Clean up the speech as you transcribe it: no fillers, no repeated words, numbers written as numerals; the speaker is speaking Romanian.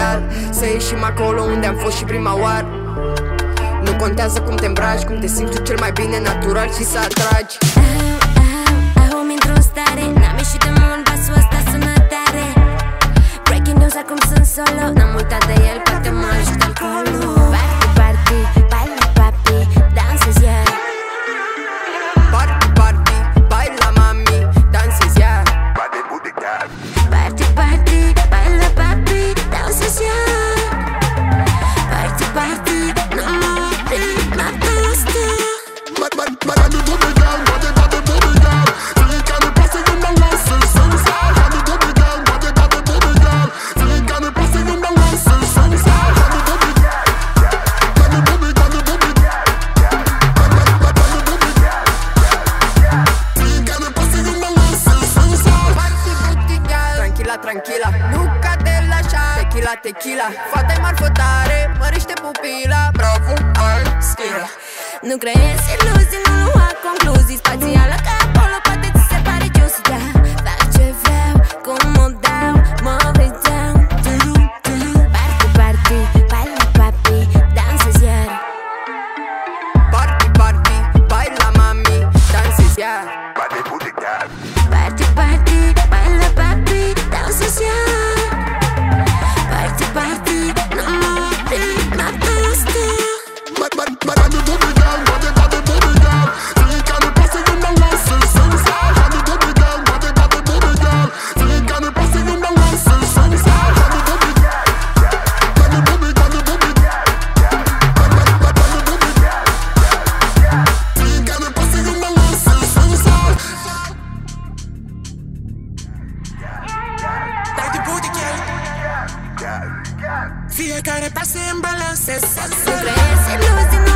pedal. Să ieșim acolo unde am fost și prima oară. Nu contează cum te îmbraci, cum te simți tu cel mai bine natural și să atragi. Au-mi într-o stare, n-am ieșit de mult, basul ăsta sună tare. Breaking news, acum sunt solo, n-am uitat de el, poate mă ajută alcoolul. Party, party, baila papi, dansezi iar. Party, party, baila mami, dansezi iar. Party, party, baila papi, dansezi iar. Party, party, no more, not this time. Tranquila, nu cade la așa. Tequila, tequila, fata-i marfotare, mărește pupila. Bravo, ai schila. Nu creezi iluzii, nu lua concluzii. Spațială ca acolo, poate ți se pare juicy, da. Fac ce vreau, cum o dau, mă vrei down. Party, party, baila papi, dansezi iar. Party, party, baila mami, dansezi iar. Party, party, baila papi, dansezi iar. Party, party, no more, not this time. Fiecare pas în balanțe. Nu creezi iluzii,